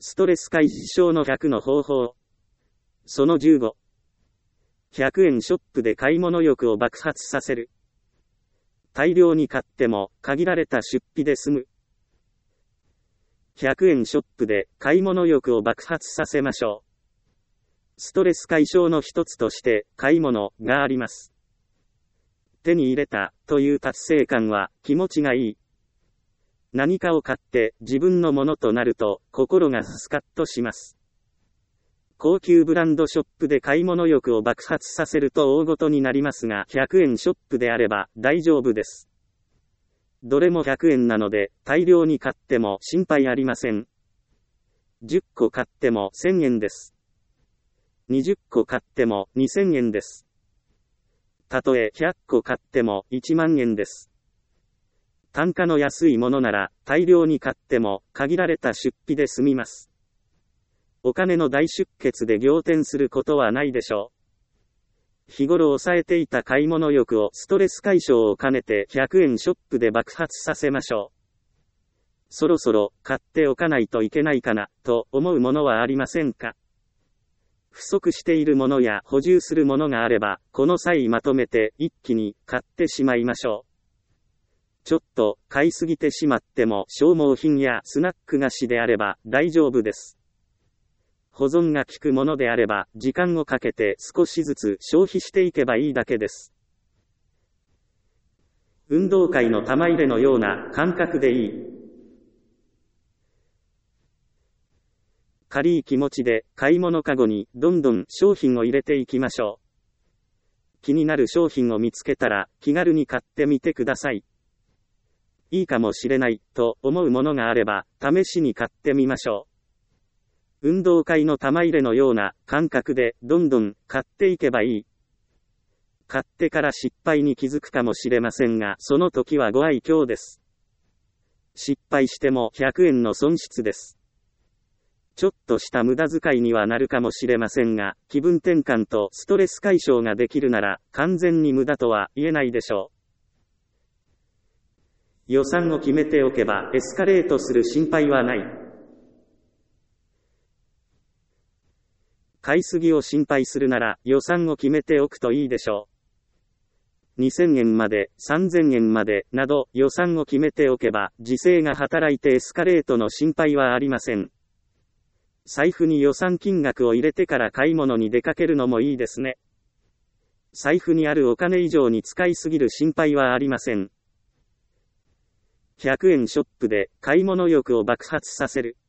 ストレス解消の100の方法。その15。100円ショップで買い物欲を爆発させる。大量に買っても限られた出費で済む。100円ショップで買い物欲を爆発させましょう。ストレス解消の一つとして買い物があります。手に入れたという達成感は気持ちがいい。何かを買って自分のものとなると心がスカッとします。高級ブランドショップで買い物欲を爆発させると大ごとになりますが、100円ショップであれば大丈夫です。どれも100円なので大量に買っても心配ありません。10個買っても1000円です。20個買っても2000円です。たとえ100個買っても1万円です。単価の安いものなら大量に買っても限られた出費で済みます。お金の大出血で仰天することはないでしょう。日頃抑えていた買い物欲をストレス解消を兼ねて100円ショップで爆発させましょう。そろそろ買っておかないといけないかなと思うものはありませんか？不足しているものや補充するものがあれば、この際まとめて一気に買ってしまいましょう。ちょっと買いすぎてしまっても消耗品やスナック菓子であれば大丈夫です。保存が効くものであれば時間をかけて少しずつ消費していけばいいだけです。運動会の玉入れのような感覚でいい。軽い気持ちで買い物かごにどんどん商品を入れていきましょう。気になる商品を見つけたら気軽に買ってみてください。いいかもしれないと思うものがあれば試しに買ってみましょう。運動会の玉入れのような感覚でどんどん買っていけばいい。買ってから失敗に気づくかもしれませんが、その時はご愛嬌です。失敗しても100円の損失です。ちょっとした無駄遣いにはなるかもしれませんが、気分転換とストレス解消ができるなら完全に無駄とは言えないでしょう。予算を決めておけばエスカレートする心配はない。買いすぎを心配するなら予算を決めておくといいでしょう。2000円まで、3000円までなど予算を決めておけば時勢が働いてエスカレートの心配はありません。財布に予算金額を入れてから買い物に出かけるのもいいですね。財布にあるお金以上に使いすぎる心配はありません。100円ショップで買い物欲を爆発させる。